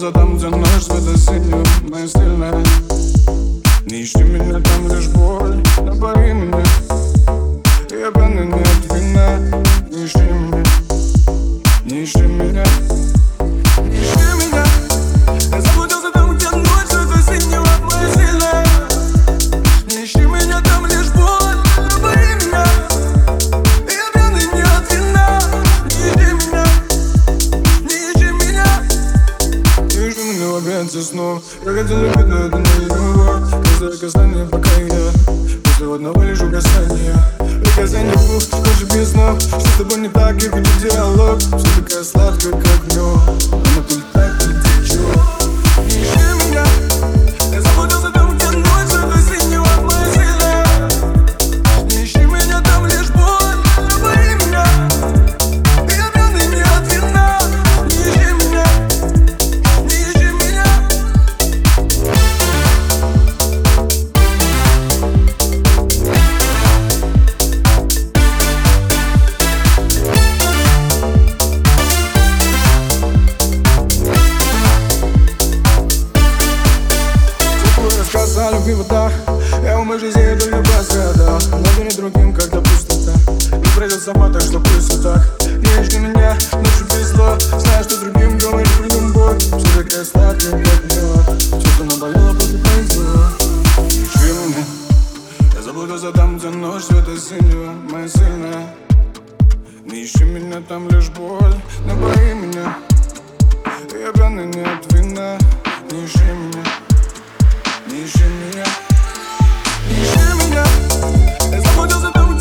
заблудился там, где ночь светосильная, моя сильная. Не ищи меня, там лишь боль, напои меня. Я пьяный не от вина. Не ищи меня, не ищи меня, не ищи меня. Я заблудился там, где ночь светосильная, моя сильная. Не ищи меня, там лишь боль, напои меня. Я пьяный не от вина. Не ищи меня, не ищи меня. Не ищи меня в объятия снов. Я хотел любить, но это не любовь. Каждое касание, пока я после одного лишь касания. Приказание двух, даже без снов. Что с тобой не так, я хочу диалог. Все такая сладкая, как мед. Она пыль так не течет. Не ищи меня. Я заблудился там, где ночь светосильная, моя сильная. Не ищи меня, там лишь боль, напои меня. Я пьяный не от вина. Не ищи меня, не ищи меня. Сказали в водах, я умою жизни только посада. Но не другим, когда пустота. Не пройдет сама, так что пусть и так. Не ищи меня, ночью без зла. Знаешь, что другим говоришь про любовь. Все такая сладкая, как мед. Что-то наболело, просто повезло. Не ищи меня. Я заблудился там, где ночь светосильная, моя сильная. Не ищи меня, там лишь боль, напои меня. Я пьяный не от вина. Не ищи меня, не ищи меня, не ищи меня. Я заблудился там,